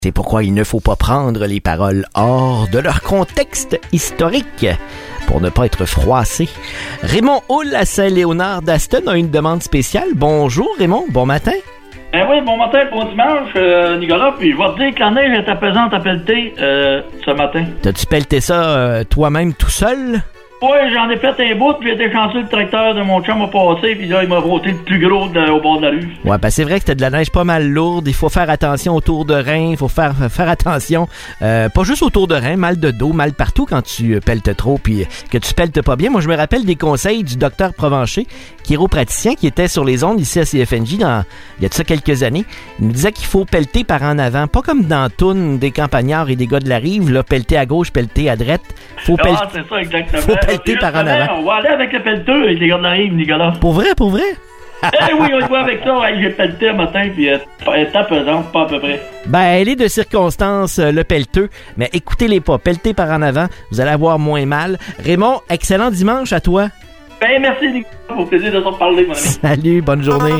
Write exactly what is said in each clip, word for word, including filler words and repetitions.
C'est pourquoi il ne faut pas prendre les paroles hors de leur contexte historique pour ne pas être froissé. Raymond Houle à Saint-Léonard d'Aston a une demande spéciale. Bonjour Raymond, bon matin. Ben oui, bon matin, bon dimanche, euh, Nicolas, puis je vais te dire que la neige est apaisante à pelleter euh, ce matin. T'as-tu pelleté ça euh, toi-même tout seul? Oui, j'en ai fait un bout, puis j'ai été chanceux, le tracteur de mon chum a passé, puis là, il m'a roté le plus gros de, au bord de la rue. Ouais, ben c'est vrai que t'as de la neige pas mal lourde, il faut faire attention autour de rein, il faut faire faire attention, euh, pas juste autour de rein, mal de dos, mal partout quand tu pelletes trop, puis que tu pelletes pas bien. Moi, je me rappelle des conseils du docteur Provencher, chiropraticien, qui était sur les ondes ici à C F N J dans, il y a de ça quelques années. Il nous disait qu'il faut pelleter par en avant, pas comme dans Toune des campagnards et des gars de la rive, là, pelleter à gauche, pelleter à droite. Faut ah, pelleter. c'est ça, exactement. Faut pelleter par en avant. On va aller avec le pelleteux et les gars de la rive, Nicolas. Pour vrai, pour vrai? Eh oui, on y va avec ça. Ouais, j'ai pelleté un matin, puis elle est apaisante, pas à peu près. Ben, elle est de circonstance, euh, le pelleteux, mais écoutez-les pas, pelletez par en avant, vous allez avoir moins mal. Raymond, excellent dimanche à toi. Ben, merci, Nicolas. Au plaisir de te parler, mon ami. Salut, bonne journée.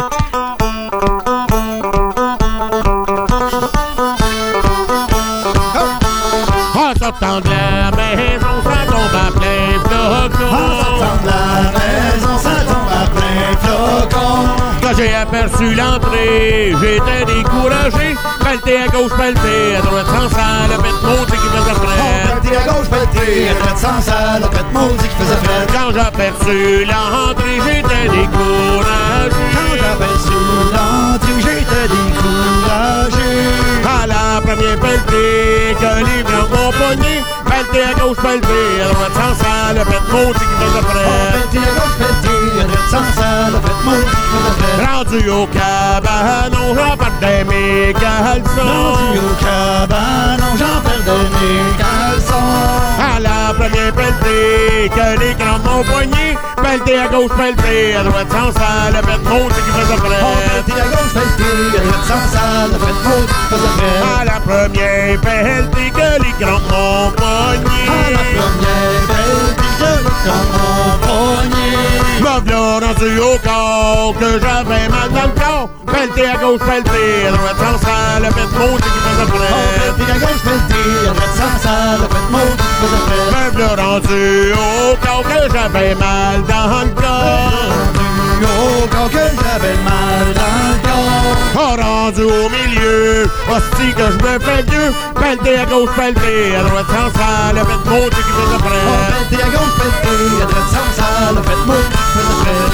En sortant de la maison, ça tombe à plein flocon. En sortant de la maison, ça tombe à plein flocon. Quand j'ai aperçu l'entrée, j'étais découragé. Pelleté à gauche, pelleté à droite, sans salopette, maudit qui faisait frais. Pelleté à gauche, pelleté à droite, sans salopette, maudit qui faisait frais. Quand j'ai aperçu l'entrée, j'étais découragé. Quand j'ai aperçu l'entrée, j'étais découragé. À la première pelletée, que les blancs m'ont pogné. Pelleté à gauche, pelleté à droite, sans salopette, maudit qui faisait frais. Pelleté à gauche, pelleté à droite, sans salopette, maudit qui faisait frais. Rendu au cabanon, j'en perdais mes caleçons. Rendu au cabanon, j'en perdais mes caleçons. À la première pelletée, que les crampes m'ont poigné. Pelleté à gauche, pelleté à droite, sans salopette, maudit qui faisait frais. Pelleté à gauche, pelleté à droite, sans salopette, maudit qui faisait frais. À la première pelletée, que les crampes m'ont poigné. À la première pelletée, que les crampes m'ont poigné. Me v'là rendu au corps, que j'avais mal dans le corps. Pelleté à gauche, pelleté à droite, sans salopette, maudit qui faisait frais. Pelleté à gauche, pelleté à droite, sans salopette, maudit qui faisait frais. Me v'là rendu au corps, que j'avais mal dans le corps. Au corps que j'avais mal dans le corps. Oh, rendu au milieu, hostie que je me fais vieux. Pelleté à gauche, pelleté à droite, sans salopette, maudit qui faisait frais. Pelleté à gauche, pelleté à droite, sans salopette, maudit qui faisait frais.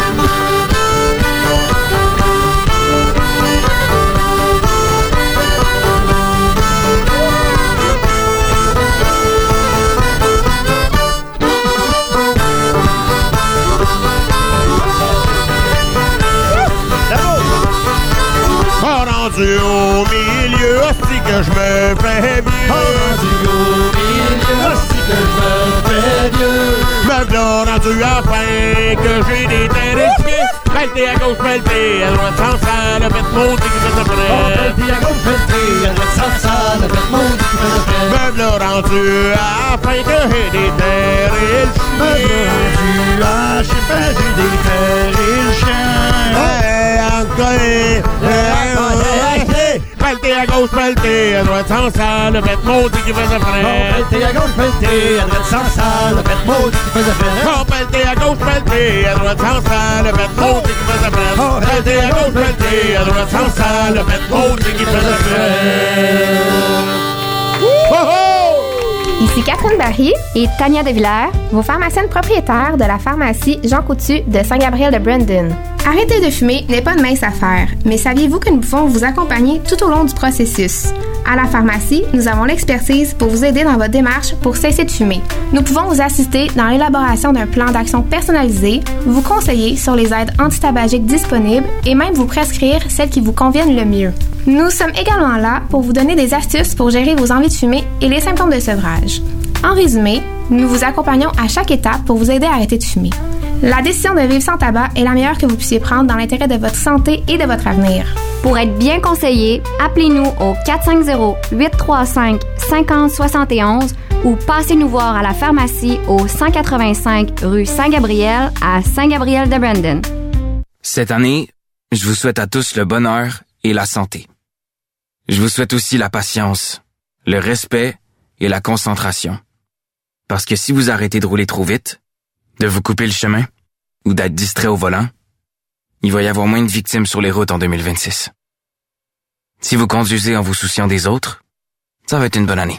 Rendu au milieu, hostie que je me fais vieux. Rendu au milieu, hostie que je me fais vieux. Me v'là rendu à la fin, que j'ai des terres de pied. Pelleté à gauche, pelleté à droite, sans salopette, maudit qui faisait frais. Pelleté à gauche, pelleté à droite, sans salopette, maudit qui faisait frais. Me v'là rendu à la fin, que j'ai des terres et le Me v'là rendu à je sais pas, j'ai des terres et le chien. Hey, encore, pelleté à gauche, pelleté à droite, sans salopette, maudit qui faisait frais. Pelleté à gauche, pelleté à droite, sans salopette, maudit qui faisait frais. Oh, pelleté à gauche, pelleté à droite, sans salopette, maudit qui faisait frais. Oh, Pelleté à gauche, pelleté à droite, sans salopette, maudit qui faisait frais. Oh, oh! Ici Catherine Barry et Tania Devillers, vos pharmaciennes propriétaires de la pharmacie Jean Coutu de Saint-Gabriel-de-Brandon. Arrêter de fumer n'est pas une mince affaire, mais saviez-vous que nous pouvons vous accompagner tout au long du processus? À la pharmacie, nous avons l'expertise pour vous aider dans votre démarche pour cesser de fumer. Nous pouvons vous assister dans l'élaboration d'un plan d'action personnalisé, vous conseiller sur les aides antitabagiques disponibles et même vous prescrire celles qui vous conviennent le mieux. Nous sommes également là pour vous donner des astuces pour gérer vos envies de fumer et les symptômes de sevrage. En résumé, nous vous accompagnons à chaque étape pour vous aider à arrêter de fumer. La décision de vivre sans tabac est la meilleure que vous puissiez prendre dans l'intérêt de votre santé et de votre avenir. Pour être bien conseillé, appelez-nous au quatre cinq zéro, huit trois cinq, cinq zéro sept un ou passez nous voir à la pharmacie au cent quatre-vingt-cinq rue Saint-Gabriel à Saint-Gabriel-de-Brandon. Cette année, je vous souhaite à tous le bonheur et la santé. Je vous souhaite aussi la patience, le respect et la concentration. Parce que si vous arrêtez de rouler trop vite, de vous couper le chemin ou d'être distrait au volant, il va y avoir moins de victimes sur les routes en deux mille vingt-six. Si vous conduisez en vous souciant des autres, ça va être une bonne année.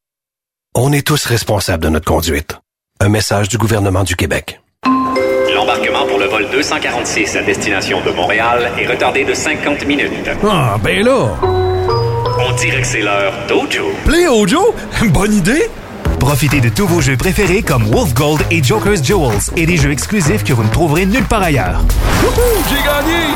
On est tous responsables de notre conduite. Un message du gouvernement du Québec. L'embarquement pour le vol deux cent quarante-six à destination de Montréal est retardé de cinquante minutes. Ah, ben là! On dirait que c'est l'heure d'Ojo. Play Ojo? Bonne idée! Profitez de tous vos jeux préférés comme Wolf Gold et Joker's Jewels et des jeux exclusifs que vous ne trouverez nulle part ailleurs. Wouhou! J'ai gagné!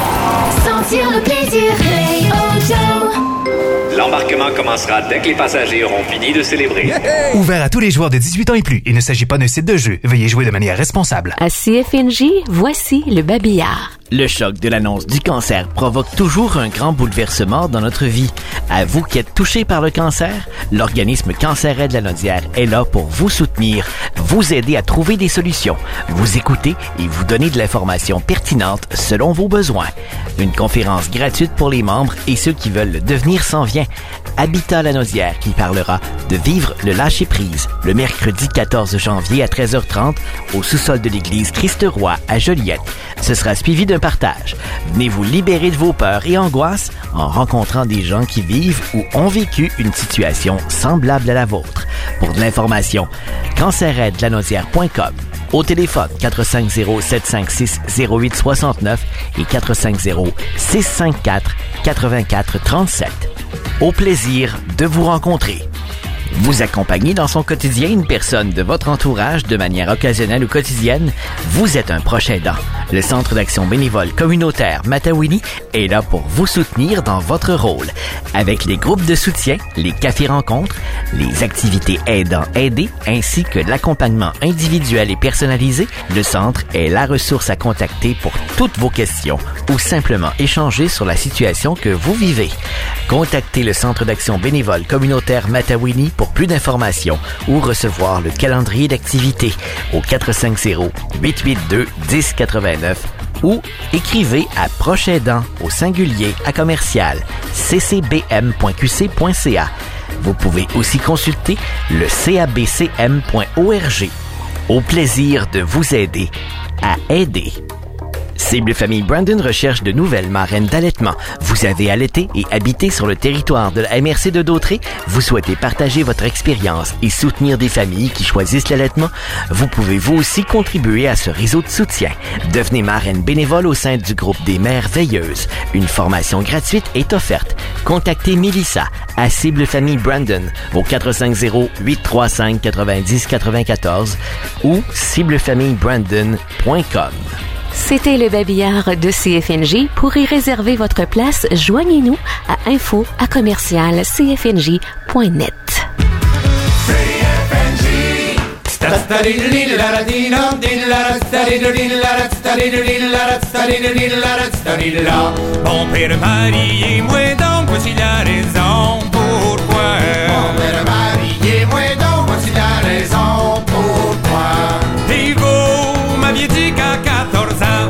Sentir le plaisir, Play Ojo. L'embarquement commencera dès que les passagers auront fini de célébrer. Yeah! Ouvert à tous les joueurs de dix-huit ans et plus. Il ne s'agit pas d'un site de jeu. Veuillez jouer de manière responsable. À C F N J, voici le babillard. Le choc de l'annonce du cancer provoque toujours un grand bouleversement dans notre vie. À vous qui êtes touché par le cancer, l'organisme Cancer-Aide-Lanaudière est là pour vous soutenir, vous aider à trouver des solutions, vous écouter et vous donner de l'information pertinente selon vos besoins. Une conférence gratuite pour les membres et ceux qui veulent le devenir s'en vient. Habitat Lanaudière qui parlera de vivre le lâcher-prise le mercredi quatorze janvier à treize heures trente au sous-sol de l'église Christ-Roi à Joliette. Ce sera suivi d'un partage. Venez vous libérer de vos peurs et angoisses en rencontrant des gens qui vivent ou ont vécu une situation semblable à la vôtre. Pour de l'information, cancer aide lanaudière point com. Au téléphone quatre cinq zéro, sept cinq six, zéro huit six neuf et quatre cinq zéro, six cinq quatre, quatre quatre trois sept. Au plaisir de vous rencontrer. Vous accompagnez dans son quotidien une personne de votre entourage de manière occasionnelle ou quotidienne, vous êtes un proche aidant. Le Centre d'action bénévole communautaire Matawini est là pour vous soutenir dans votre rôle. Avec les groupes de soutien, les cafés-rencontres, les activités aidant-aidés, ainsi que l'accompagnement individuel et personnalisé, le Centre est la ressource à contacter pour toutes vos questions ou simplement échanger sur la situation que vous vivez. Contactez le Centre d'action bénévole communautaire Matawini pour plus d'informations ou recevoir le calendrier d'activités au quatre cinq zéro, huit huit deux, un zéro neuf neuf ou écrivez à proche aidant au singulier à commercial c c b m point q c point c a. Vous pouvez aussi consulter le c a b c m point org. Au plaisir de vous aider à aider. Cible Famille Brandon recherche de nouvelles marraines d'allaitement. Vous avez allaité et habité sur le territoire de la M R C de Dautré? Vous souhaitez partager votre expérience et soutenir des familles qui choisissent l'allaitement? Vous pouvez vous aussi contribuer à ce réseau de soutien. Devenez marraine bénévole au sein du groupe des mères veilleuses. Une formation gratuite est offerte. Contactez Mélissa à Cible Famille Brandon au quatre cinq zéro, huit trois cinq, neuf zéro neuf quatre ou cible famille brandon point com. C'était le babillard de C F N J. Pour y réserver votre place, joignez-nous à info à commercial c f n j point net. Mon père mariez-moi donc, voici la raison pourquoi. Mon père mariez-moi donc, voici la raison pourquoi. Et vous m'aviez dit qu'à quatorze ans.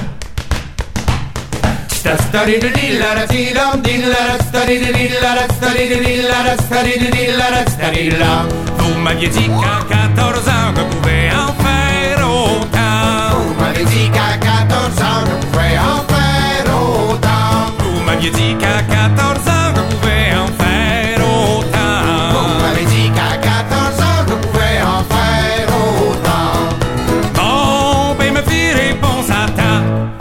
Vous m'aviez dit qu'à quatorze ans je pouvais en faire autant. Vous m'aviez dit qu'à quatorze ans je pouvais en faire autant. Vous m'aviez dit qu'à quatorze ans je pouvais en faire autant. Vous m'aviez dit qu'à quatorze ans je pouvais en faire autant. Mon père me fit réponse à temps.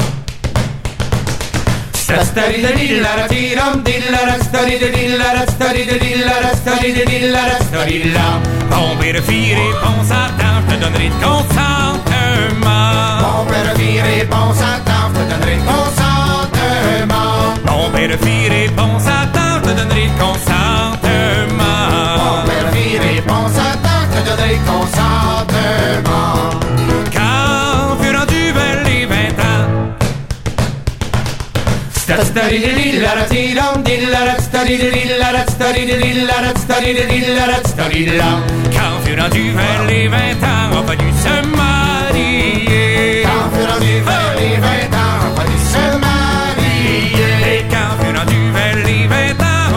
Mon père fit réponse à temps, je te donnerai de consentement. Mon père fit réponse à temps, je te donnerai de consentement. Mon père fit réponse à temps, je te donnerai de consentement. Mon père fit réponse à temps, je te donnerai de consentement. Quand fut rendu vers les vingt ans. Quand fut rendu vers les vingt ans, on a fallu se marier. Quand fut rendu vers les vingt ans, on a fallu se marier. Et quand fut rendu vers les vingt ans,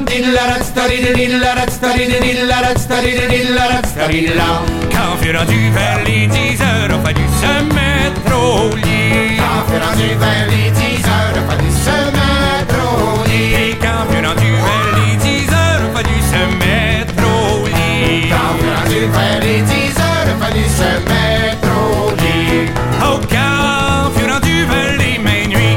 Quand fut rendu vers les dix heures, a fallu se mettre au lit. Quand fut rendu vers les dix heures, a fallu se mettre au lit. Et quand fut rendu vers les dix heures, a fallu se mettre au lit. Quand fut rendu vers les dix heures, a fallu se mettre au lit. Oh, quand fut rendu vers les minuit.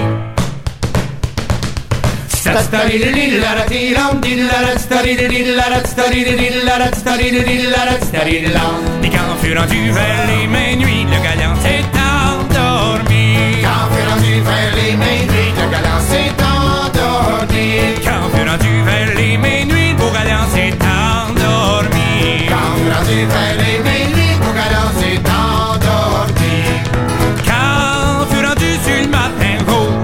Et quand fut rendu vers les minuit, le galant s'est endormi. Quand fut rendu vers les minuit, le galant s'est endormi. Quand fut rendu vers les minuit, le beau galant s'est endormi. Quand fut rendu vers les minuit, le beau galant s'est endormi. Quand fut rendu sur le matin haut.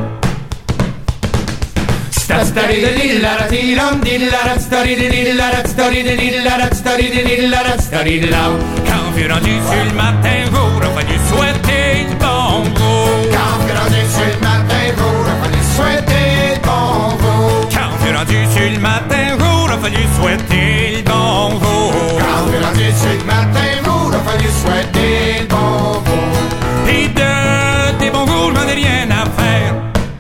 Quand fut rendu sur le matin jour, on va lui souhaiter le bon jour. Quand fut rendu sur le matin jour, on va lui souhaiter le bon jour. Quand fut rendu sur le matin jour, on va lui souhaiter le bon jour. Quand fut rendu sur le matin jour, on va lui souhaiter le bon jour. Et de tes bons jours, j'en ai rien à faire.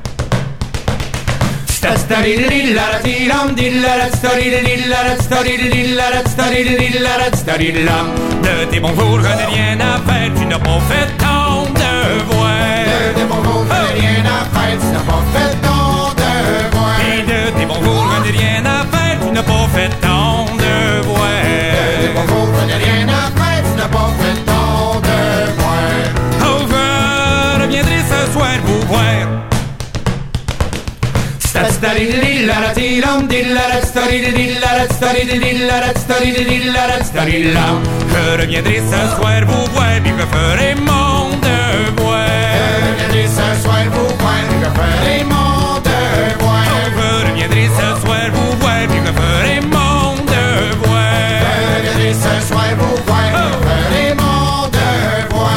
De tes bons jours, je n'ai rien à faire, tu n'as pas fait ton devoir. De tes bons jours, je n'ai rien à faire, tu n'as pas fait ton devoir. Et de tes bons jours, je n'ai rien à faire, tu n'as pas fait ton devoir. De tes bons jours, je n'ai rien à faire, tu n'as pas fait ton devoir. Oh, je reviendrai ce soir vous voir. Je reviendrai ce soir vous voir, puis je ferai mon devoir. Je reviendrai ce soir vous voir, puis je ferai mon devoir. Je reviendrai ce soir vous voir, puis je ferai mon devoir. Je reviendrai ce soir vous voir, puis je ferai mon devoir.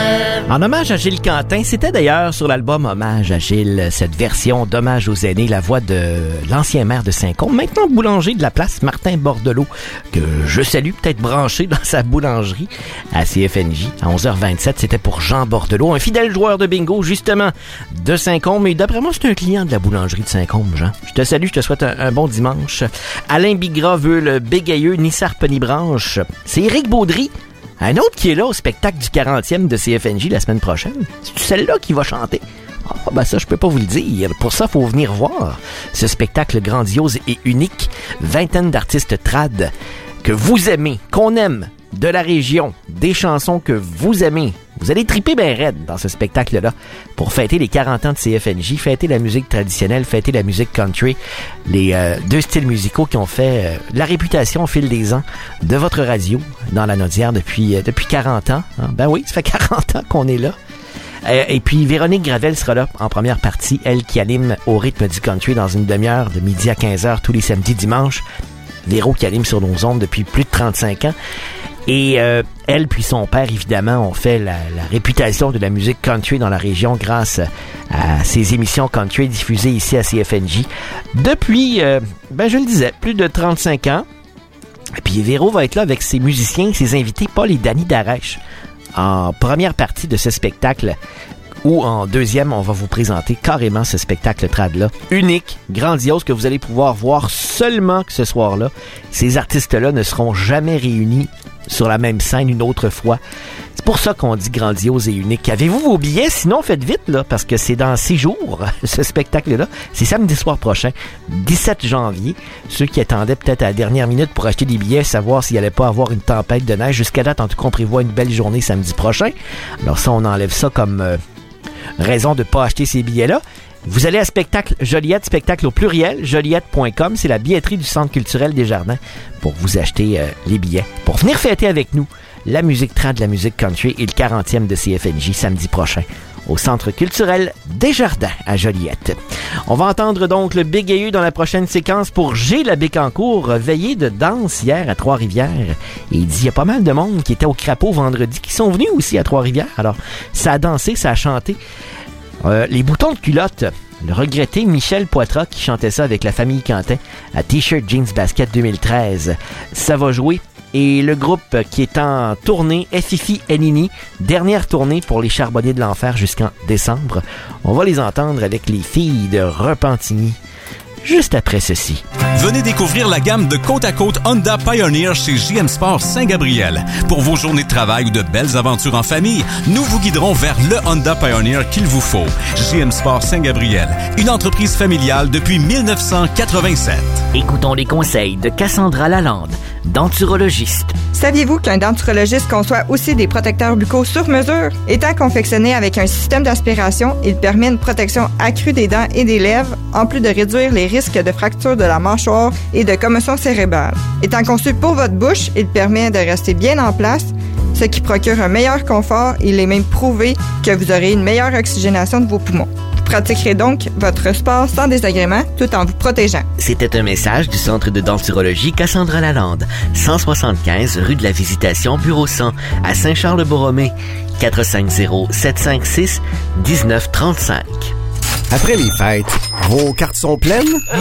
En hommage à Gilles Quentin, c'était d'ailleurs sur l'album Hommage à Gilles, cette version d'Hommage aux aînés, la voix de l'ancien maire de Saint-Côme, maintenant boulanger de la place, Martin Bordelot, que je salue, peut-être branché dans sa boulangerie à C F N J. À onze heures vingt-sept, c'était pour Jean Bordelot, un fidèle joueur de bingo, justement, de Saint-Côme. Et d'après moi, c'est un client de la boulangerie de Saint-Côme, Jean. Je te salue, je te souhaite un, un bon dimanche. Alain Bigra veut le bégayeux Nissar Penibranche. C'est Éric Baudry. Un autre qui est là au spectacle du quarantième de C F N J la semaine prochaine. C'est celle-là qui va chanter. Ah, oh, ben ça, je peux pas vous le dire. Pour ça, faut venir voir ce spectacle grandiose et unique. Vingtaine d'artistes trad que vous aimez, qu'on aime, de la région, des chansons que vous aimez. Vous allez triper ben raide dans ce spectacle-là pour fêter les quarante ans de C F N J, fêter la musique traditionnelle, fêter la musique country, les euh, deux styles musicaux qui ont fait euh, la réputation au fil des ans de votre radio dans la Naudière depuis, euh, depuis quarante ans. Hein? Ben oui, ça fait quarante ans qu'on est là. Euh, et puis Véronique Gravel sera là en première partie, elle qui anime au rythme du country dans une demi-heure de midi à quinze heures tous les samedis dimanches. Véro qui anime sur nos ondes depuis plus de trente-cinq ans. Et euh, elle puis son père, évidemment, ont fait la, la réputation de la musique country dans la région grâce à ces émissions country diffusées ici à C F N J depuis, euh, ben je le disais, plus de trente-cinq ans. Et puis Véro va être là avec ses musiciens, ses invités, Paul et Danny Darèche, en première partie de ce spectacle. Ou en deuxième, on va vous présenter carrément ce spectacle trad-là. Unique, grandiose, que vous allez pouvoir voir seulement que ce soir-là. Ces artistes-là ne seront jamais réunis sur la même scène une autre fois. C'est pour ça qu'on dit grandiose et unique. Avez-vous vos billets? Sinon, faites vite, là, parce que c'est dans six jours, ce spectacle-là. C'est samedi soir prochain, dix-sept janvier. Ceux qui attendaient peut-être à la dernière minute pour acheter des billets, savoir s'il allait pas avoir une tempête de neige. Jusqu'à date, en tout cas, on prévoit une belle journée samedi prochain. Alors ça, on enlève ça comme euh, raison de pas acheter ces billets-là. Vous allez à spectacle Joliette, spectacle au pluriel, joliette point com. C'est la billetterie du Centre culturel des Jardins pour vous acheter euh, les billets. Pour venir fêter avec nous la musique trad, la musique country et le quarantième de C F N J samedi prochain au Centre culturel des Jardins à Joliette. On va entendre donc le bégayeux dans la prochaine séquence pour G. la Bécancour, veillée de danse hier à Trois-Rivières. Et il dit, il y a pas mal de monde qui était au Crapaud vendredi, qui sont venus aussi à Trois-Rivières. Alors, ça a dansé, ça a chanté. Euh, les boutons de culotte Le regretté Michel Poitras qui chantait ça avec la famille Quentin à T-shirt Jeans Basket deux mille treize. Ça va jouer. Et le groupe qui est en tournée, Fifi et Nini, dernière tournée pour les Charbonniers de l'Enfer jusqu'en décembre. On va les entendre avec les filles de Repentigny. Juste après ceci. Venez découvrir la gamme de côte à côte Honda Pioneer chez J M Sport Saint-Gabriel. Pour vos journées de travail ou de belles aventures en famille, nous vous guiderons vers le Honda Pioneer qu'il vous faut. J M Sport Saint-Gabriel, une entreprise familiale depuis dix-neuf cent quatre-vingt-sept. Écoutons les conseils de Cassandra Lalande, denturologiste. Saviez-vous qu'un denturologiste conçoit aussi des protecteurs buccaux sur mesure? Étant confectionné avec un système d'aspiration, il permet une protection accrue des dents et des lèvres, en plus de réduire les risques de fracture de la mâchoire et de commotion cérébrale. Étant conçu pour votre bouche, il permet de rester bien en place, ce qui procure un meilleur confort et il est même prouvé que vous aurez une meilleure oxygénation de vos poumons. Vous pratiquerez donc votre sport sans désagrément tout en vous protégeant. C'était un message du Centre de denturologie Cassandra Lalande, cent soixante-quinze rue de la Visitation, bureau cent, à Saint-Charles-de-Borromée, quatre cinq zéro, sept cinq six, un neuf trois cinq. Après les fêtes, vos cartes sont pleines?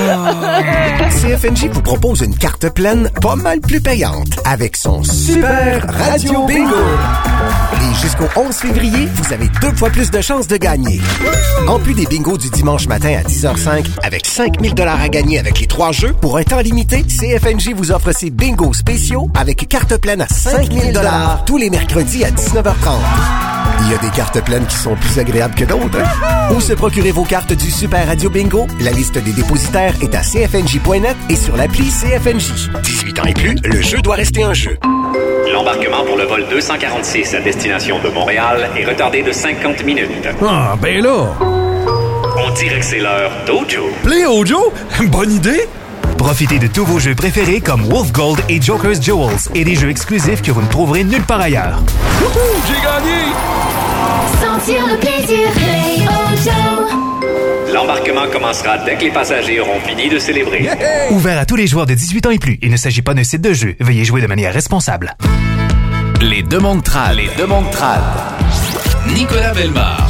C F N J vous propose une carte pleine pas mal plus payante avec son Super Radio Bingo. Et jusqu'au onze février, vous avez deux fois plus de chances de gagner. En plus des bingos du dimanche matin à dix heures cinq, avec cinq mille dollars à gagner avec les trois jeux, pour un temps limité, C F N J vous offre ses bingos spéciaux avec carte pleine à cinq mille dollars tous les mercredis à dix-neuf heures trente. Il y a des cartes pleines qui sont plus agréables que d'autres. Hein? Où se procurer vos cartes du Super Radio Bingo? La liste des dépositaires est à c f n j point net et sur l'appli C F N J. dix-huit ans et plus, le jeu doit rester un jeu. L'embarquement pour le vol deux cent quarante-six à destination de Montréal est retardé de cinquante minutes. Ah, ben là! On dirait que c'est l'heure d'Ojo. Play Ojo? Bonne idée! Profitez de tous vos jeux préférés comme Wolf Gold et Joker's Jewels et des jeux exclusifs que vous ne trouverez nulle part ailleurs. Wouhou! J'ai gagné! Sentir le plaisir, Play Ojo. L'embarquement commencera dès que les passagers auront fini de célébrer. Yeah! Ouvert à tous les joueurs de dix-huit ans et plus. Il ne s'agit pas d'un site de jeu. Veuillez jouer de manière responsable. Les deux mondes trad. Les deux mondes trad. Nicolas Bellemare.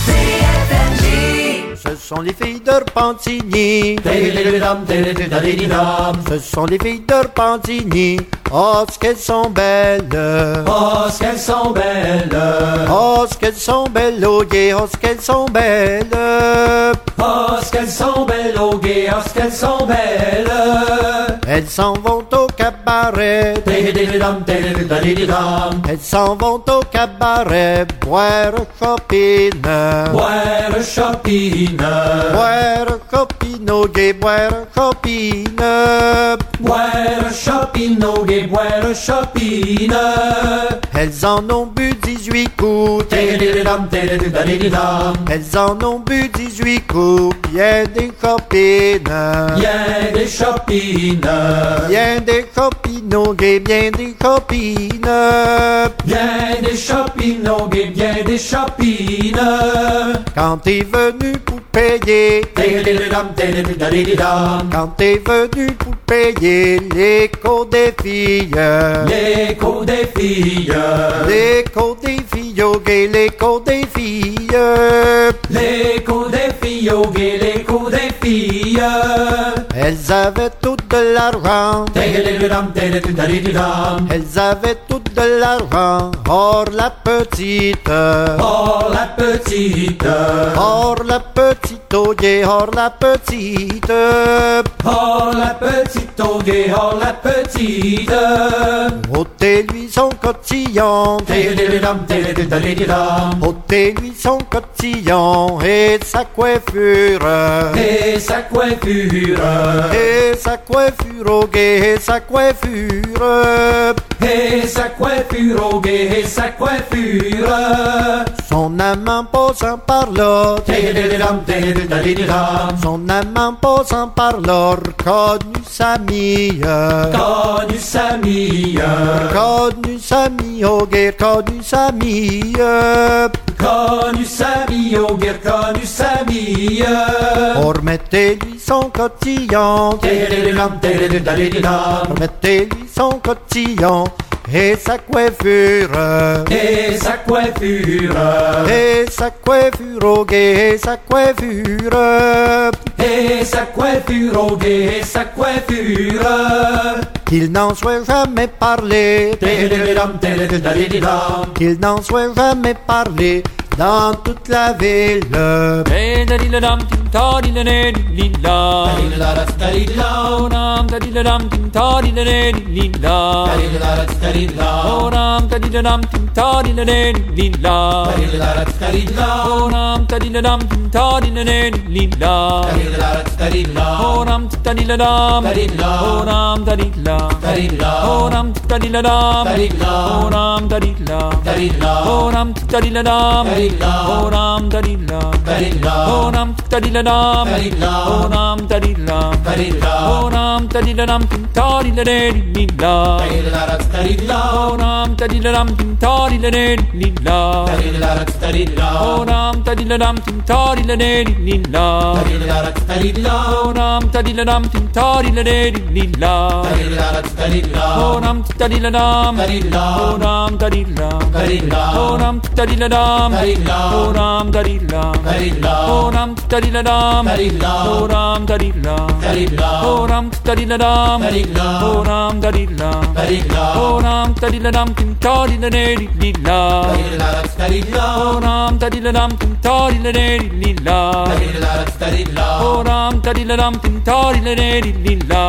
Ce sont les filles de Repentigny. Ce sont les filles de Repentigny. Oh, ce qu'elles sont belles. Oh, ce qu'elles sont belles. Oh, ce qu'elles sont belles, oh yeah. Oh, ce qu'elles sont belles. Oh, ce qu'elles sont belles, oh yeah. Oh, ce qu'elles sont belles. Elles s'en vont au cabaret. Elles s'en vont au cabaret. Boire copine. Boire copine. Boire copine, oh yeah. Boire copine. Boire copine, oh yeah. Boire copine. Elles en ont bu dix-huit coups. Elles en ont bu dix-huit coups. Bien des copines. Bien des copines. Bien des copines, oh yeah. Bien des copines. Bien des copines, oh yeah. Bien des copines. Quand t'es venu pour payer. Quand t'es venu pour payer l'écho des filles. L'écho des filles. L'écho des filles, oh yeah. L'écho des filles. L'écho des filles, oh yeah. L'écho des filles. Elles avaient toutes de l'argent. Elles avaient toutes de l'argent. Or la petite. Or la petite. Or la petite, oh yeah. Or la petite. Or la petite, oh yeah. Or la petite. Ôtez-lui son cotillon. Ôtez-lui son cotillon et sa coiffure. Et sa coiffure. Et sa coiffure, oh yeah. Et sa coiffure. Et sa coiffure, oh yeah. Et sa coiffure. Son amant posant par là. Son amant posant par là. Connu sa mie. Connu sa mie. Connu sa mie, oh yeah. Connu sa mie. Connu sa mie, oh yeah. Connu sa mie. Remettez-lui son cotillon. Remettez-lui son cotillon et sa coiffure, et sa coiffure, et sa coiffure au guet, et sa coiffure, et sa coiffure au guet, et sa coiffure, qu'il n'en soit jamais parlé, qu'il n'en soit jamais parlé dans toute la ville. Oram dadilla, oram dadilla dam, oram dadilla, oram dadilla dam, tari la dadilla, oram dadilla dam, tari la dadilla, oram dadilla dam, tari la dadilla, oram dadilla dam, tari la dadilla, oram dadilla dam, oram dadilla, oram dadilla dam. Oram dadilla, oram dadilla dam, oram dadilla, oram dadilla dam, oram dadilla, oram dadilla dam, tari la dadilla, oram dadilla dam, tari la dadilla, oram dadilla dam, tari la dadilla,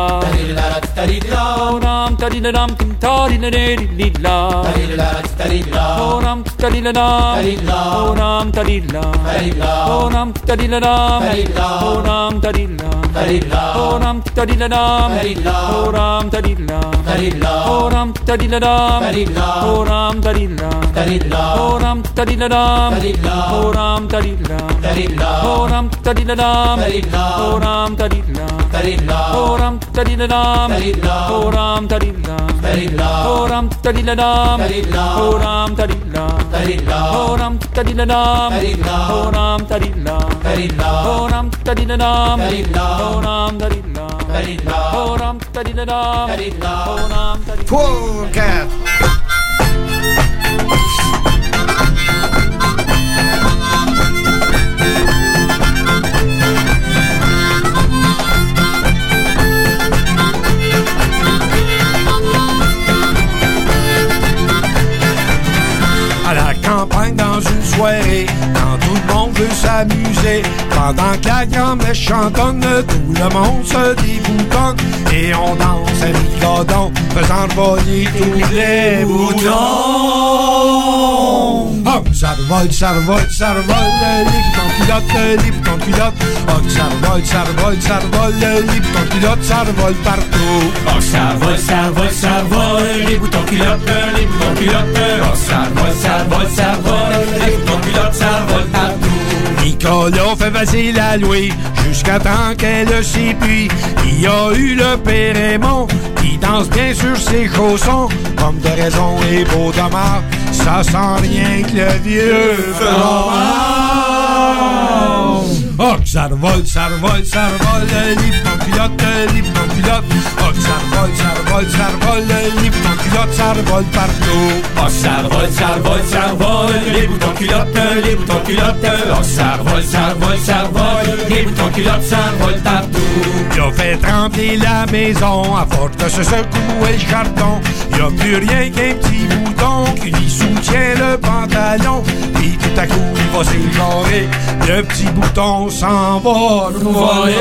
oram dadilla dam, tari la dadilla, oram dadilla dam. Oram tadilla, oram tadilla dam, oram tadilla, oram tadilla dam, oram tadilla, oram tadilla dam, oram tadilla, oram tadilla dam, oram tadilla, oram tadilla dam, oram tadilla, oram tadilla dam, oram tadilla, oram tadilla dam, oram tadilla, oram tadilla dam, oram tadilla, oram tadilla dam, oram tadilla, oram tadilla dam, oram tadilla. Four, quatre. À la campagne dans une soirée, quand tout le monde veut s'amuser, pendant que la grand-messe chantonne, tout le monde se déboutonne et on danse à rigodon, faisant voler tous les boutons. Oh, ça revole, ça revole, ça revole, les boutons culottes, les boutons culottes. Oh, ça revole, ça revole, ça revole, les boutons culottes, ça revole partout. Oh, ça vole, ça vole, ça vole, les boutons culottes, les boutons culottes. Oh, ça vole, ça vole, ça vole, les boutons culottes, ça vole partout. Nicolas fait facile à louer jusqu'à temps qu'elle s'épuise. Il y a eu le père Raymond qui danse bien sur ses chaussons. Comme de raison et beau dommage, ça sent rien que le vieux fromage. Oh, que ça revole, ça revole, ça revole, les boutons culottes, les boutons culottes. Oh, que ça revole, ça revole, ça revole, les boutons culottes, ça revole partout. Oh, ça revole, ça revole, ça revole, les boutons culottes, les boutons culottes. Oh, ça revole, ça revole, ça revole, les boutons culottes, ça revole partout. Il a fait trembler la maison à force de se secouer le carton. Il n'y a plus rien qu'un petit bouton qui lui soutient le pantalon. Puis tout à coup, il va s'égarer, le petit bouton s'en va nous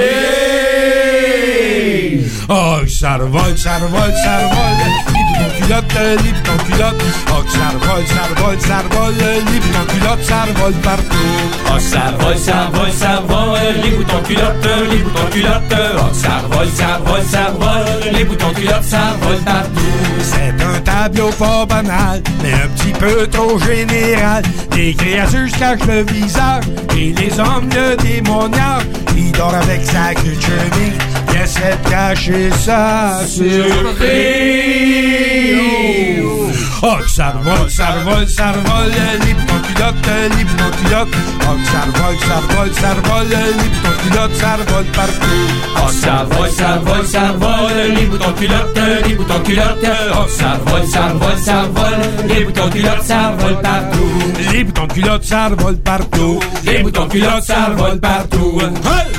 voler. Oh, ça revole, ça revole, ça revole, les boutons culottes, les boutons culottes. Oh, ça revole, ça revole, ça revole, les boutons culottes, ça revole partout. Oh, ça revole, ça revole, ça revole, les boutons culottes, les boutons culottes. Oh, ça revole, ça revole, ça revole, les boutons culottes, ça revole partout. C'est un tableau pas banal, mais un petit peu trop général. Des créatures se cachent le visage et les hommes le démoniaque. Il dort avec sa queue de chenille, il essaie de cacher sa surprise. Oh, que ça revole, ça revole, ça revole, les boutons culottes, les boutons culottes. Oh, que ça revole, ça revole, ça revole, les boutons culottes, ça revole partout. Oh, ça revole, ça revole, ça revole, les boutons culottes, les boutons culottes. Oh, ça revole, ça revole, ça revole, les boutons culottes, ça revole partout. Les boutons culottes, ça revole partout. Les boutons culottes, ça revole partout. Hey!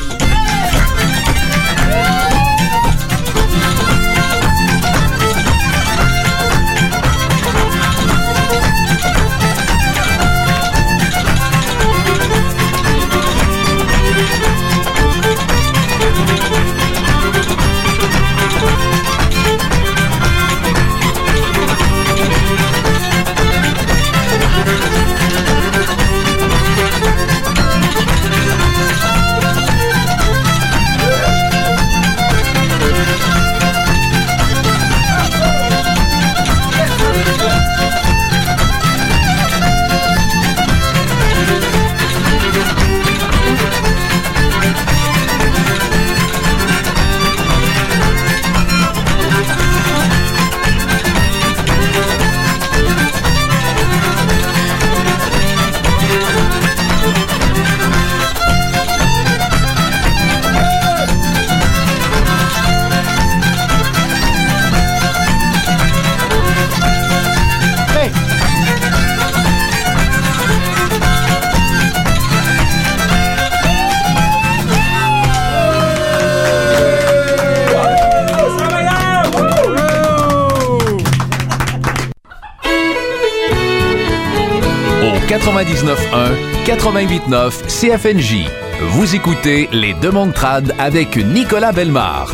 quatre-vingt-dix-neuf un, quatre-vingt-huit neuf C F N J. Vous écoutez Les Deux Mondes Trad avec Nicolas Bellemare.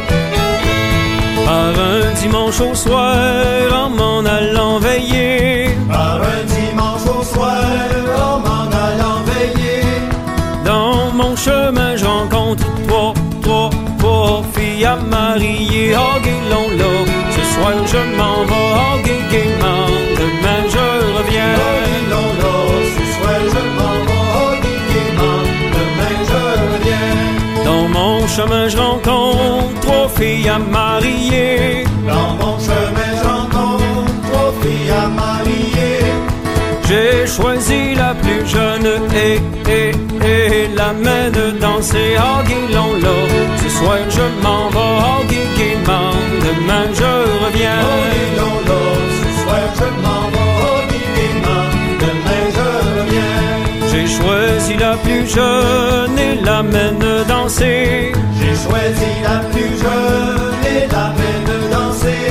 Par un dimanche au soir, en m'en allant veiller. Par un dimanche au soir, en m'en allant veiller. Dans mon chemin, je rencontre trois, trois, trois filles à marier. Oh, guilon là, ce soir je m'en vais. Oh, gaiement, demain je reviens. Oh, guilon là, ce soir je m'en vais. Oh, gaiement, demain je reviens. Dans mon chemin, je rencontre trois filles à marier. Dans mon chemin, je rencontre trois filles à marier. J'ai choisi la plus jeune et, et, et la main de danser. Oh, guilon là, ce soir je m'en vais. Oh, gaiement, demain je reviens. Oh, guilon là, ce soir je m'en vais. Oh, gaiement, demain je reviens. J'ai choisi la plus jeune et la main de danser. J'ai choisi la plus jeune et la main de danser.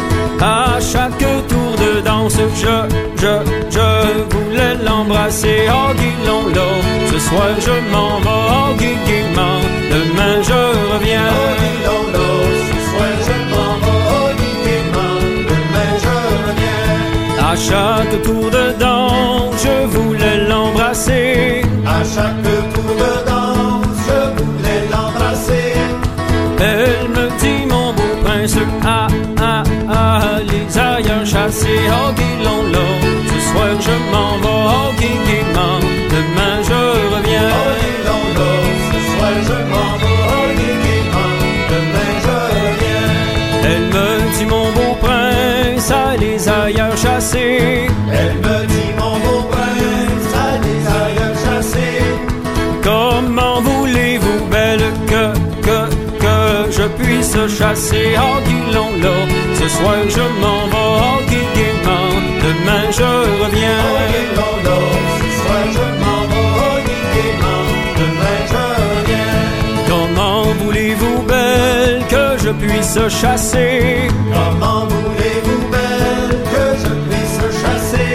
À chaque tour de danse, je, je, je voulais l'embrasser. Oh, guilon là, ce soir je m'en vais. Oh, gaiement, demain je reviens. Oh, guilon là, ce soir je m'en vais. Oh, gaiement, demain je reviens. À chaque tour de danse, je voulais l'embrasser. À chaque tour de danse, je voulais l'embrasser. Elle me dit, mon beau prince, ah, ah, ah, les ailleurs chassés. Oh, guilon là, ce soir je m'en vais. Oh, gaiement, demain je reviens. Oh, guilon là, ce soir je m'en vais. Oh, gaiement, demain je reviens. Elle me dit, mon beau prince, ah, les ailleurs chassés. Elle me dit, mon beau prince, ah, les ailleurs chassés. Comment voulez-vous, belle, que, que, que je puisse chasser? Oh, guilon là, ce soir je m'en vais. Oh, gaiement, demain je reviens. Oh, guilon là, ce soir je m'en vais. Oh, gaiement, demain je reviens. Comment voulez-vous, belle, que je puisse chasser? Comment voulez-vous, belle, que je puisse chasser?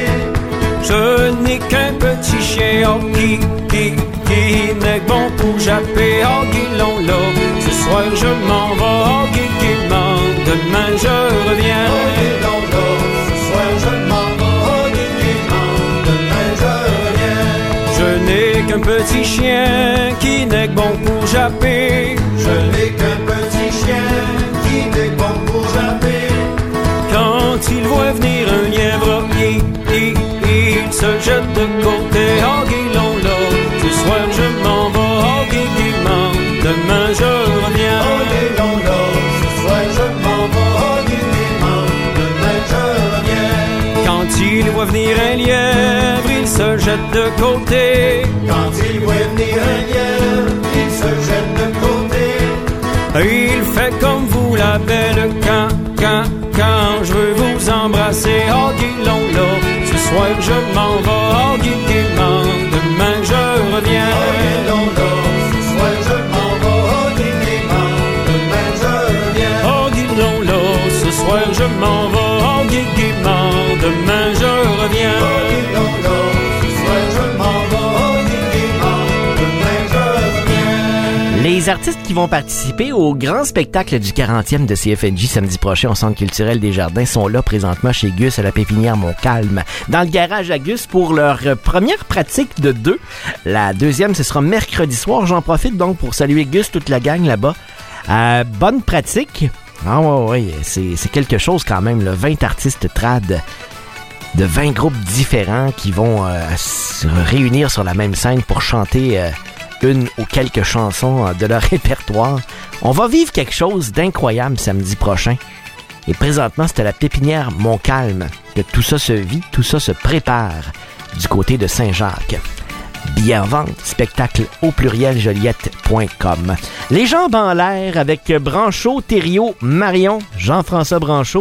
Je n'ai qu'un petit chien, oh, qui, qui, qui n'est bon pour japper. Oh, guilon là, ce soir je m'en vais. Oh, gaiement, demain je reviens. Oh, guilon là, ce soir je m'en vais. Oh, gaiement, demain je reviens. Je n'ai qu'un petit chien qui n'est bon pour japper. Je n'ai qu'un petit chien qui n'est bon pour japper. Quand il voit venir un lièvre, il, il, il se jette de côté. Oh, guilon là, ce soir je m'en vais. Oh, gaiement, demain je reviens. Oh, guilon là, ce soir je m'en vais. Oh, gaiement, demain je reviens. il voit venir un lièvre, il se jette de côté. Quand il voit venir un lièvre, il se jette de côté. Il fait comme vous la belle quand, quand, quand je veux vous embrasser. Oh, guilon là, ce soir je m'en vais. Oh, guilon, demain je reviens. Oh, guilon là, ce soir je m'en vais. Oh, guilon, demain je reviens. Oh, guilon là, ce soir je m'en vais. Oh, guilon, demain je reviens. Oh, guilon là, ce soir je m'en vais. Oh, guilon, demain je reviens. Les artistes qui vont participer au grand spectacle du quarantième de C F N J samedi prochain au Centre culturel des Jardins sont là présentement chez Gus à la Pépinière Montcalm, dans le garage à Gus pour leur première pratique de deux. La deuxième, ce sera mercredi soir. J'en profite donc pour saluer Gus, toute la gang là-bas. Euh, bonne pratique. Ah ouais, ouais, c'est, c'est quelque chose quand même, là. vingt artistes trad de vingt groupes différents qui vont euh, se réunir sur la même scène pour chanter euh, une ou quelques chansons de leur répertoire. On va vivre quelque chose d'incroyable samedi prochain. Et présentement, c'est à la Pépinière Montcalm que tout ça se vit, tout ça se prépare du côté de Saint-Jacques. Billets en vente, spectacle au pluriel joliette point com. Les jambes en l'air avec Branchot, Thériault, Marion, Jean-François Branchot,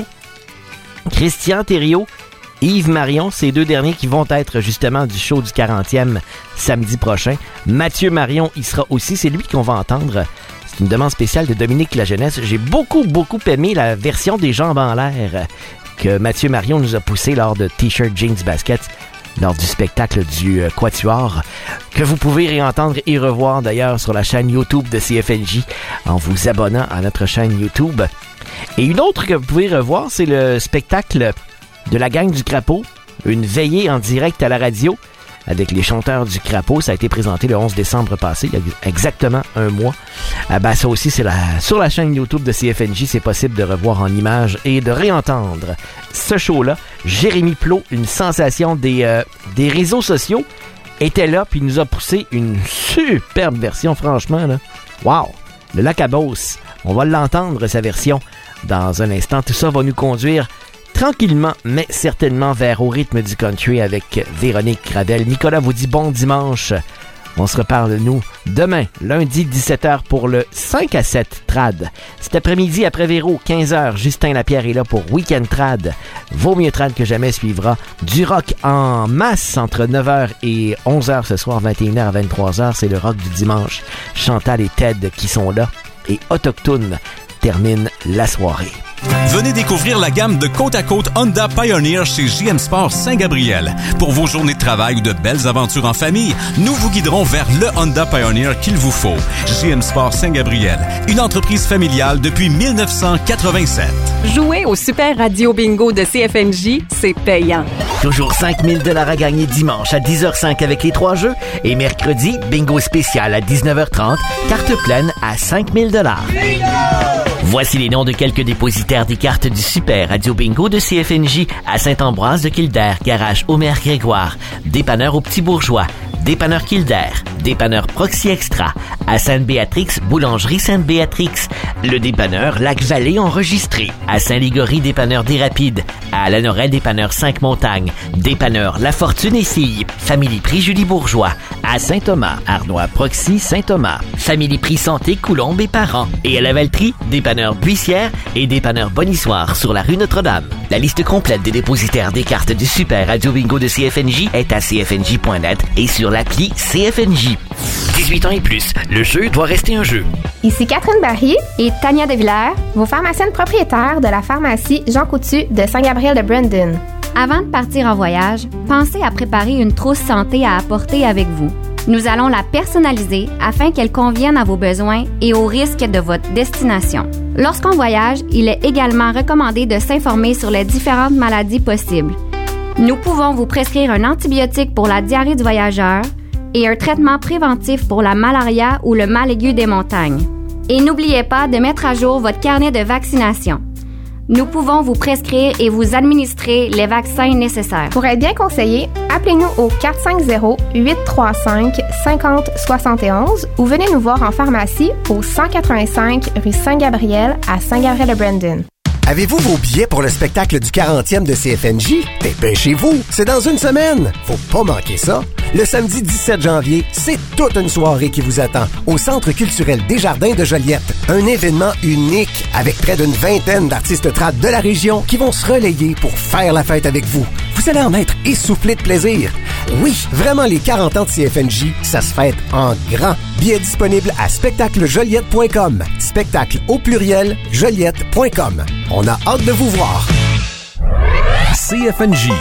Christian Thériault, Yves Marion, ces deux derniers qui vont être justement du show du quarantième samedi prochain. Mathieu Marion y sera aussi, c'est lui qu'on va entendre. C'est une demande spéciale de Dominique Lajeunesse. J'ai beaucoup, beaucoup aimé la version des jambes en l'air que Mathieu Marion nous a poussé lors de T-shirt Jeans Basket, lors du spectacle du euh, Quatuor, que vous pouvez réentendre et revoir d'ailleurs sur la chaîne YouTube de C F N J en vous abonnant à notre chaîne YouTube. Et une autre que vous pouvez revoir, c'est le spectacle de la gang du Crapaud, une veillée en direct à la radio avec les chanteurs du Crapaud. Ça a été présenté le onze décembre passé, il y a exactement un mois. Ah ben, ça aussi, c'est la, sur la chaîne YouTube de C F N J, c'est possible de revoir en images et de réentendre ce show-là. Jérémy Plot, une sensation des, euh, des réseaux sociaux, était là puis nous a poussé une superbe version, franchement. Là. Wow! Le Lac à Beauce, on va l'entendre, sa version, dans un instant. Tout ça va nous conduire tranquillement, mais certainement vers au rythme du country avec Véronique Gravel. Nicolas vous dit bon dimanche. On se reparle, nous, demain, lundi, dix-sept heures pour le cinq à sept Trad. Cet après-midi, après Véro, quinze heures, Justin Lapierre est là pour Weekend Trad. Vaut mieux Trad que jamais suivra. Du rock en masse entre neuf heures et onze heures ce soir, vingt et une heures à vingt-trois heures. C'est le rock du dimanche. Chantal et Ted qui sont là. Et Autochtone termine la soirée. Venez découvrir la gamme de côte à côte Honda Pioneer chez J M Sport Saint-Gabriel. Pour vos journées de travail ou de belles aventures en famille, nous vous guiderons vers le Honda Pioneer qu'il vous faut. J M Sport Saint-Gabriel, une entreprise familiale depuis dix-neuf cent quatre-vingt-sept. Jouer au Super Radio Bingo de C F N J, c'est payant. Toujours cinq mille dollars à gagner dimanche à dix heures cinq avec les trois jeux et mercredi, bingo spécial à dix-neuf heures trente, carte pleine à cinq mille dollars. Voici les noms de quelques dépositaires des cartes du Super Radio Bingo de C F N J à Saint-Ambroise de Kildare, Garage Omer Grégoire, Dépanneur au Petit Bourgeois, Dépanneur Kildare, Dépanneur Proxy Extra, à Sainte-Béatrix, Boulangerie Sainte-Béatrix, le Dépanneur Lac-Vallée enregistré, à Saint-Ligory, Dépanneur des Rapides, à Lanoret, Dépanneur Cinq-Montagnes, Dépanneur La Fortune et Filles, Family Prix Julie Bourgeois, à Saint-Thomas, Arnois Proxy Saint-Thomas, Family Prix Santé Coulombe et Parents, et à la Valtrie, Dépanneur Buissière et Dépanneur Bonissoire sur la rue Notre-Dame. La liste complète des dépositaires des cartes du Super Radio Bingo de C F N J est à c f n j point net et sur l'appli C F N J. dix-huit ans et plus, le jeu doit rester un jeu. Ici Catherine Barry et Tania Devillers, vos pharmaciennes propriétaires de la pharmacie Jean Coutu de Saint-Gabriel de Brandon. Avant de partir en voyage, pensez à préparer une trousse santé à apporter avec vous. Nous allons la personnaliser afin qu'elle convienne à vos besoins et aux risques de votre destination. Lorsqu'on voyage, il est également recommandé de s'informer sur les différentes maladies possibles. Nous pouvons vous prescrire un antibiotique pour la diarrhée du voyageur et un traitement préventif pour la malaria ou le mal aigu des montagnes. Et n'oubliez pas de mettre à jour votre carnet de vaccination. Nous pouvons vous prescrire et vous administrer les vaccins nécessaires. Pour être bien conseillé, appelez-nous au quatre cinq zéro, huit trois cinq, cinq zéro sept un ou venez nous voir en pharmacie au cent quatre-vingt-cinq rue Saint-Gabriel à Saint-Gabriel-de-Brandon. Avez-vous vos billets pour le spectacle du quarantième de C F N J? Dépêchez-vous, c'est dans une semaine. Faut pas manquer ça. Le samedi dix-sept janvier, c'est toute une soirée qui vous attend au Centre culturel Desjardins de Joliette. Un événement unique avec près d'une vingtaine d'artistes trad de la région qui vont se relayer pour faire la fête avec vous. Vous allez en être essoufflé de plaisir. Oui, vraiment, les quarante ans de C F N J, ça se fête en grand. Billets disponibles à spectacle joliette point com. Spectacle au pluriel, joliette point com. On a hâte de vous voir. C F N J.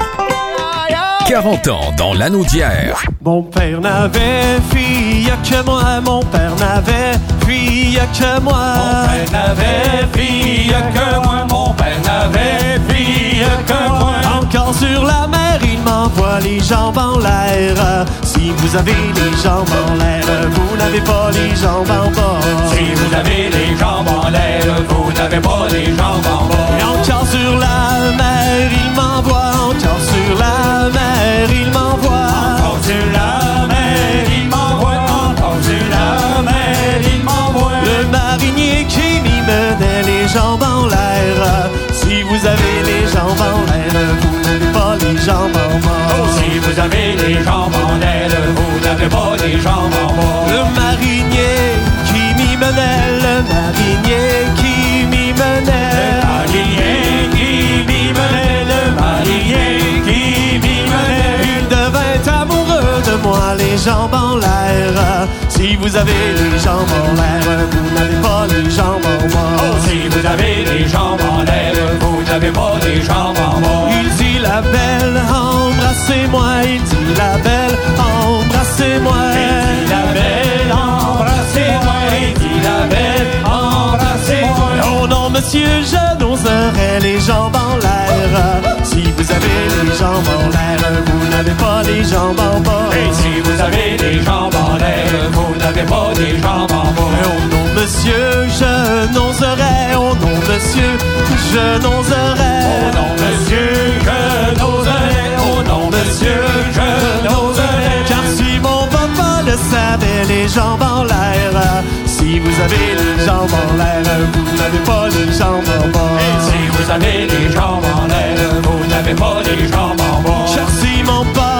quarante ans dans l'anneau d'hier. Mon père n'avait fille que moi, mon père n'avait fille que moi. Mon père n'avait fille que moi, mon père n'avait fille que moi. Encore sur la mer, il m'envoie les jambes en l'air. Si vous avez les jambes en l'air, vous n'avez pas les jambes en bas. Si vous avez les jambes en l'air, vous n'avez pas les jambes en bas. Et encore sur la mer, il m'envoie, encore sur la mer, il m'envoie. Encore sur la mer, il m'envoie, encore sur la mer, il m'envoie. Le marinier qui m'y menait les jambes en l'air. Si vous avez les jambes en l'air, vous n'avez pas les jambes en bas. Oh, si vous avez les jambes en l'air, vous n'avez pas les jambes en bas. Le marinier qui m'y menait, le marinier qui m'y menait. Le marinier qui m'y menait, le marinier qui m'y menait. Il devint amoureux de moi, les jambes en l'air. Si vous avez les jambes en l'air, vous n'avez pas les jambes en bas. Oh, si vous avez les jambes en l'air, vous n'avez pas les jambes en bas. Il dit la belle, embrassez-moi. Il dit la belle, embrassez-moi. Il dit la belle, embrassez-moi. Il dit la belle, embrassez-moi. Oh non, monsieur, je n'oserais les jambes en l'air. Si vous avez les jambes en l'air, vous n'avez pas les jambes en bas. Et si vous avez les jambes en l'air, vous n'avez pas les jambes en bas. Oh non, monsieur, je n'oserais. Oh non, monsieur, je n'oserais. Oh non, monsieur, je n'oserais. Oh non, monsieur, je n'oserais. Car si mon papa le savait, les jambes en l'air. Si vous avez les jambes en l'air, vous n'avez pas les jambes en bas. Et si vous avez les jambes en l'air, vous n'avez pas les jambes en bas. Car si mon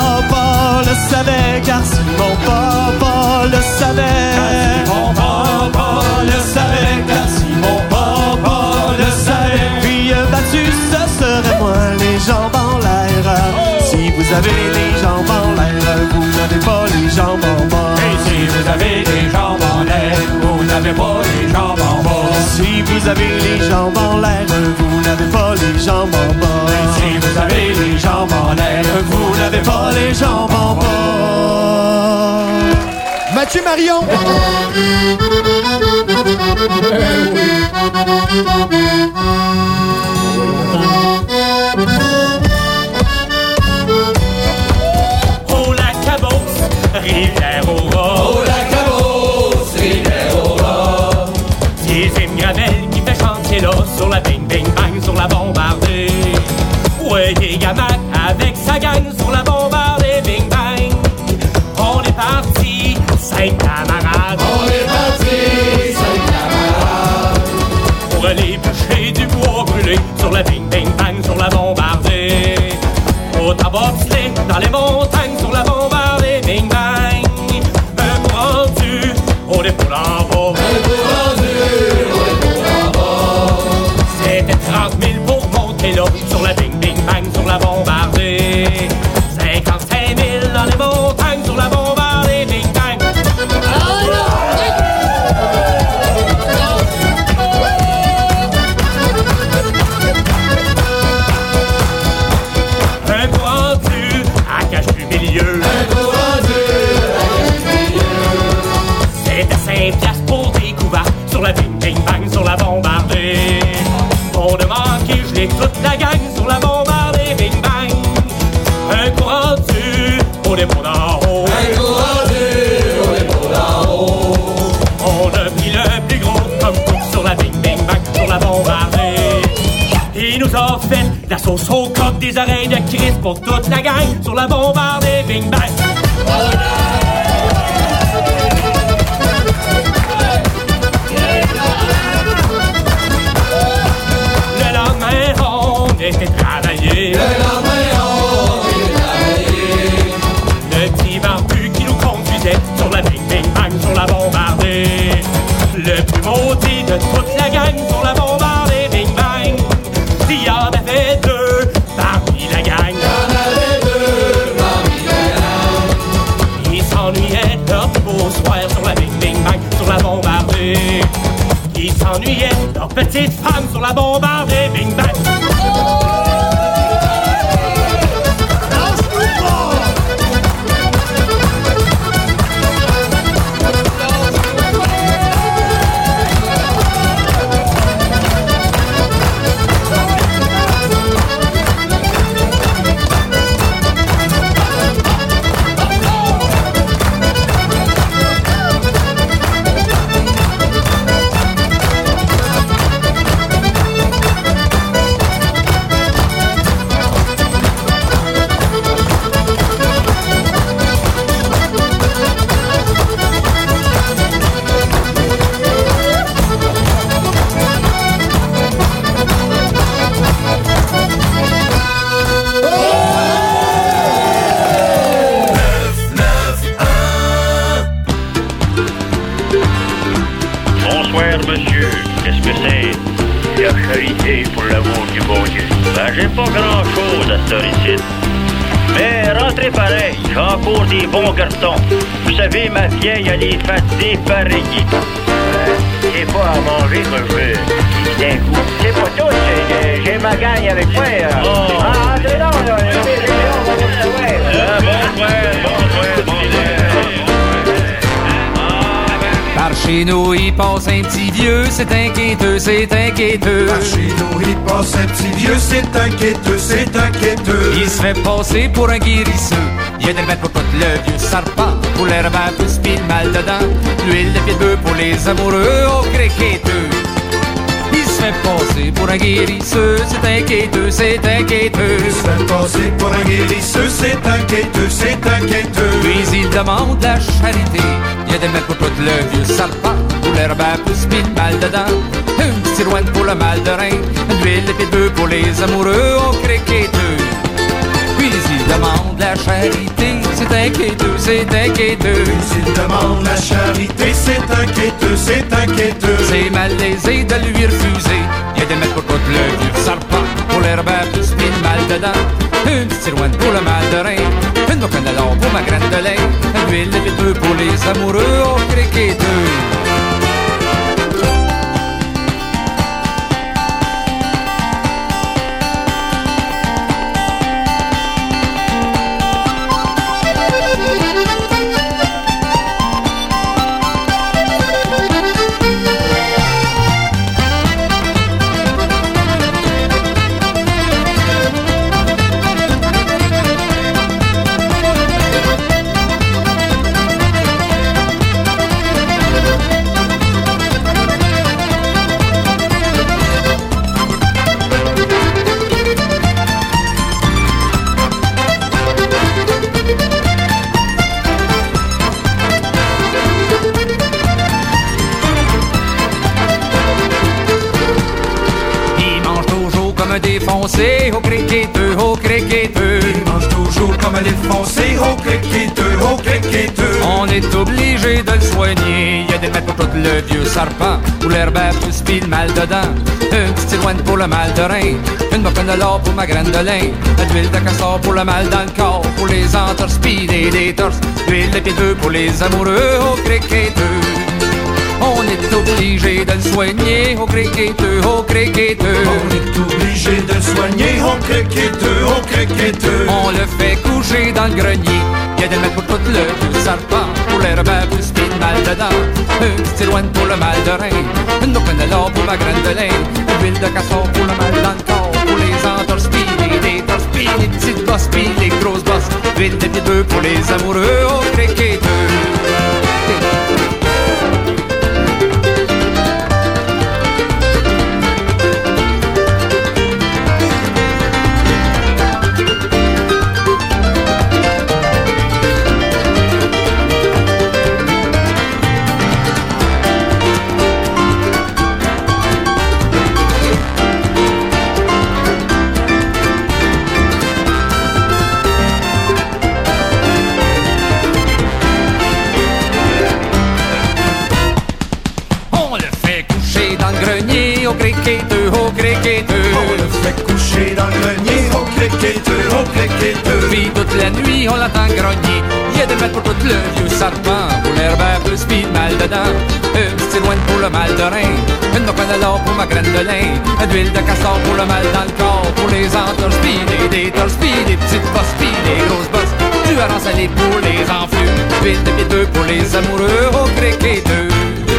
papa le savait, car si mon papa le savait, car si mon papa le savait, car si mon papa le savait, puis battu, ce serait moi, les jambes en l'air. Si vous avez les jambes en l'air, vous n'avez pas les jambes en bas. Et si vous avez les jambes en l'air, vous n'avez pas les jambes en bas. Si vous avez les jambes en l'air, vous n'avez pas les jambes en bas. Et si vous avez les jambes en l'air, vous n'avez pas les jambes en bas. Mathieu Marion. Oh la cabosse, rivière au ras. Oh la cabosse, rivière au ras. C'est une gravelle qui fait chantier là, sur la bing bing bang, sur la bombardée. Ouais, des gamacs avec sa gang, sur la bombardée, bing bang. On est parti, cinq camarades. On est parti, cinq camarades. Pour aller bûcher du bois brûlé, sur la bing bing bang, sur la bombardée. Au bobsleigh, dans les montagnes, sur la bombardée, bing bang. Un coup rendu, on est pour en bas. Un coup rendu, on est pour en bas. C'était trente mille pour monter là, sur la bing bing bang, sur la bombardée. cinquante-cinq mille dans les montagnes, sur la bombardée, bing bang. Un coup rendu, à cache du milieu. Un coup rendu, à cache du milieu. C'était cinq piastres pour des couverts, sur la bing bing bang, sur la bombardée. On a manqué, je l'ai toute la gang, sur la bombardée, bing bang. Un coup rendu, on est pour d'en haut. Un coup rendu, on est pour d'en haut. On a pris le plus gros comme coup sur la bing bing bang, sur la bombardée. Il nous a fait la sauce au coq, des oreilles de Christ pour toute la gang, sur la bombardée, bing bang. Le lendemain été travailler. Le lendemain, on est travaillé. Le petit barbu qui nous conduisait sur la bing bing bang, sur la bombardée. Le plus maudit de toute la gang sur la bombardée, bing bang. Il y en avait deux parmi la gang. Il y en avait deux parmi la gang. Ils s'ennuyaient leur plus beau soir sur la bing bing bang, sur la bombardée. Ils s'ennuyaient leur petite femme sur la bombardée, bing bang. Pour l'amour du bon Dieu. Ben, j'ai pas grand-chose à ce ici. Mais rentrez pareil, j'ai encore des bons garçons. Vous savez, ma vieille, elle est fatiguée pareil. Ben, j'ai pas à manger que je veux. D'un coup, c'est pas tout, j'ai, j'ai ma gang avec moi. Oh. Ah, entrez donc, là. Ah, bon frère, bon frère, bon frère. Par chez nous, il passe un petit vieux, c'est inquiéteux, c'est inquiéteux. Par chez nous, il passe un petit vieux, c'est inquiéteux, c'est inquiéteux. Il se fait passer pour un guérisseux. Il y a des remèdes pour tout le vieux serpent, pour l'herbe à pouce pis le mal dedans. L'huile de pied de bœuf pour les amoureux, au criqueteux. Il se fait passer pour un guérisseux, c'est inquiéteux, c'est inquiéteux. Il se fait passer pour un guérisseux, c'est inquiéteux, c'est inquiéteux. Puis il demande la charité. Il y a des remèdes pour tout le vieux serpent, pour l'herbe à pouce pis le mal dedans. Une petite cirouette pour le mal de rein, une huile de pied de bœuf pour les amoureux, au criqueteux. Puis il demande la charité, c'est inquiéteux, c'est inquiéteux. Puis il demande la charité, c'est inquiéteux, c'est inquiéteux. C'est malaisé de lui refuser. Il y a des remèdes pour tout le vieux serpent, pour l'herbe à pouce pis le mal dedans. Une petite cirouette pour le mal de rein, une boucane de l'or pour ma graine de lait, une huile de pied de bœuf pour les amoureux, au criqueteux. Défoncé au criqueteux, au criqueteux. Il mange toujours comme un défoncé, au criqueteux, au criqueteux. On est obligé de le soigner. Il y a des remèdes pour tout le vieux serpent, pour l'herbe à pouce pis le mal dedans. Une petite cirouette pour le mal de rein, une boucane de l'or pour ma graine de lin, de l'huile de castor pour le mal dans le corps, pour les entorses pis les détorses, l'huile de pied de bœuf pour les amoureux, au criqueteux. On est obligé de le soigner, au criqueteux, au criqueteux. On est obligé de le soigner, au criqueteux, au criqueteux. On le fait coucher dans le grenier. Il y a des remèdes pour tout le vieux serpent, pour l'herbe à pouce pis le mal dedans. Une petite cirouette pour le mal de rein, une boucane de l'or pour ma graine de lin, une huile de castor pour le mal dans le corps, pour les entorses pis les détorses pis les petites bosses pis les grosses bosses, l'huile de pied de bœuf pour les amoureux, au criqueteux. criqueteux, au criqueteux. On le fait coucher dans le grenier, au criqueteux, au criqueteux. Puis toute la nuit, on l'entend grogner. Il y a des mètres pour tout le vieux serpent. Pour l'herbe à peu speed, mal dedans. Une petite éloigne pour le mal de rein. Une mocane à l'or pour ma graine de lin. Une huile de castor pour le mal dans le corps. Pour les entorspidés, des torspidés, des petites bosses, des grosses bosses. Du hareng salé pour les enflures. Huile de pied deux pour les amoureux, au criqueteux.